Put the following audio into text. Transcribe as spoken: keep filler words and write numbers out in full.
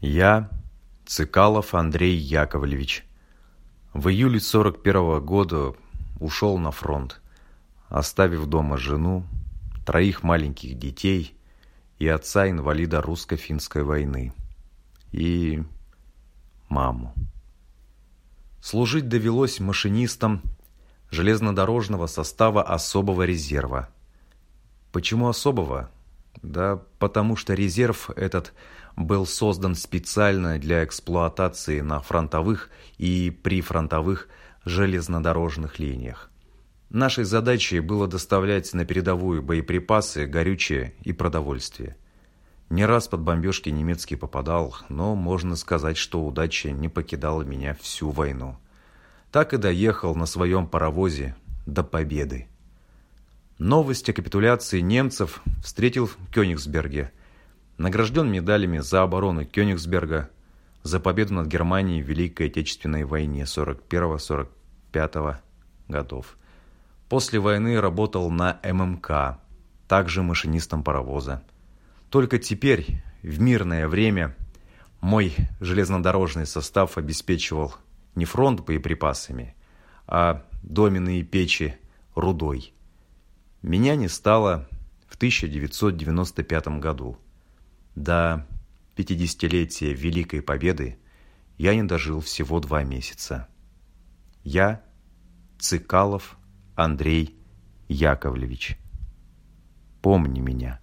Я, Цикалов Андрей Яковлевич, в июле сорок первого года ушел на фронт, оставив дома жену, троих маленьких детей и отца-инвалида русско-финской войны, и маму. Служить довелось машинистом железнодорожного состава особого резерва. Почему особого? Да потому что резерв этот был создан специально для эксплуатации на фронтовых и прифронтовых железнодорожных линиях. Нашей задачей было доставлять на передовую боеприпасы, горючее и продовольствие. Не раз под бомбежки немецкий попадал, но можно сказать, что удача не покидала меня всю войну. Так и доехал на своем паровозе до победы. Новость о капитуляции немцев встретил в Кёнигсберге. Награжден медалями за оборону Кёнигсберга, за победу над Германией в Великой Отечественной войне сорок первого сорок пятого годов. После войны работал на эм эм ка, также машинистом паровоза. Только теперь, в мирное время, мой железнодорожный состав обеспечивал не фронт боеприпасами, а доменные печи рудой. Меня не стало в тысяча девятьсот девяносто пятом году. До пятидесятилетия Великой Победы я не дожил всего два месяца. Я, Цикалов Андрей Яковлевич. Помни меня.